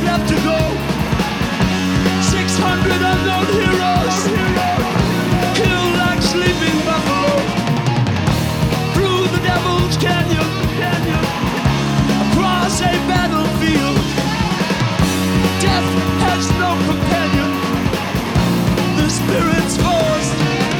left to go. 600 unknown heroes, killed like sleeping buffalo. Through the Devil's Canyon, across a battlefield. Death has no companion. The spirit's forced.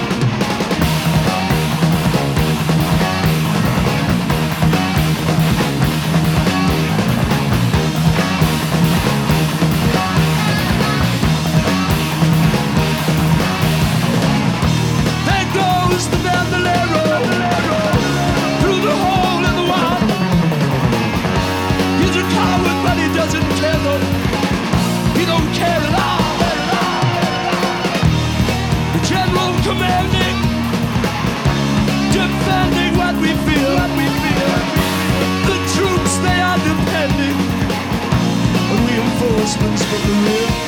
The bandolero through the hole in the wall. He's a coward, but he doesn't care though. He don't care at all. The general commanding, defending what we feel. The troops, they are depending on reinforcements from the rear.